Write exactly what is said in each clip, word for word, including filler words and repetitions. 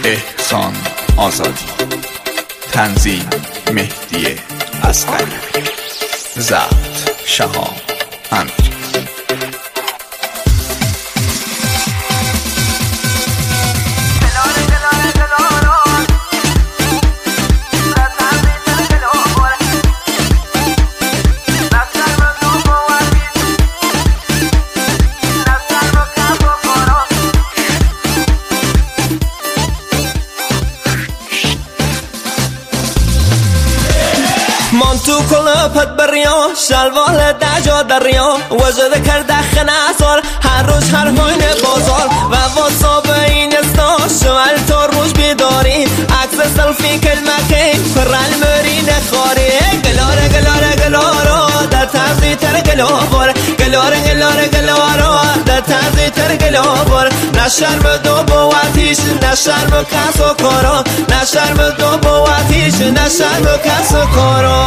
احسان آزادی، تنظیم مهدی اصغری، ضبط شهاب امیری. من تو کلپت بریا شلوال دجا دریا وجد کرده خناسال هر روز هر هوین بازار و واسا به این استا شمال تا روز بیداری عکس سلفی کلمه که فرال مری نخواری گلاره گلاره گلارو در تازی تر گلابار گلاره گلاره گلارو در تازی تر گلابار نشرم دو بواتیش نشرم کس و کارا نشرم دو بواتیش نشرم کس و کارا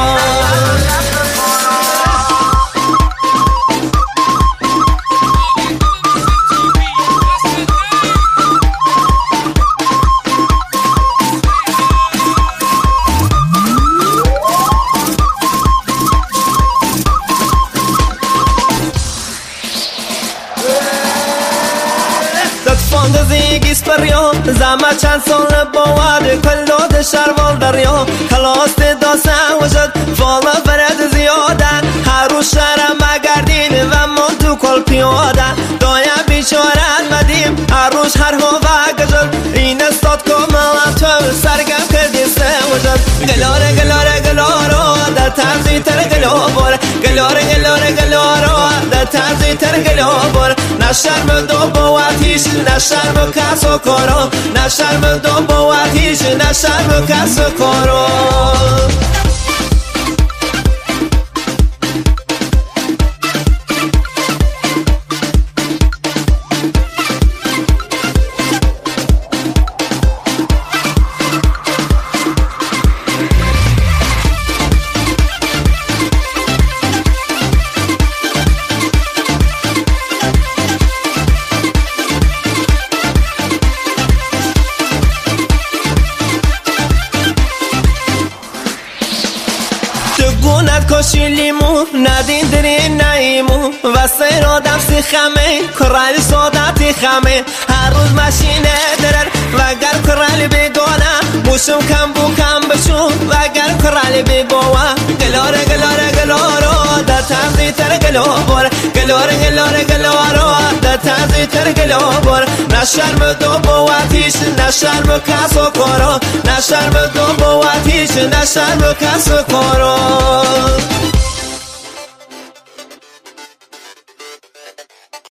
فاندزی سپریا زما چند سال باور کل داد شروال دریا کلاست داسه وجد فالا فرد زیاده هر روز شرم مگردین و من تو کل پیاده دایم بیچاره مدیم هر روز هر هوا گجل این استاد کاملا تو سرگم کردی سه وجد گلاره گلاره گلارو در تنزی تر گلابار گلاره گلاره گلارو در تنزی تر گلابار نشرم دو بواتیش نشرم کس و کارو نشرم دو بواتیش نشرم کس و کارو گونت کشی لیمو ندین درین نایمو و سیر آدم سی خمه کرالی سادتی خمه هر روز ماشینه درر و گر کرالی بگانه موشم کم بو کم بشون و گر کرالی بگوه گلاره گلاره گلارو در تنزی تر گلابار گلاره گلاره گلارو در تنزی تر گلابار نشرم دو بواتیش نشرم کس و کارو نشرم دو بواتیش نشرم کس و کارو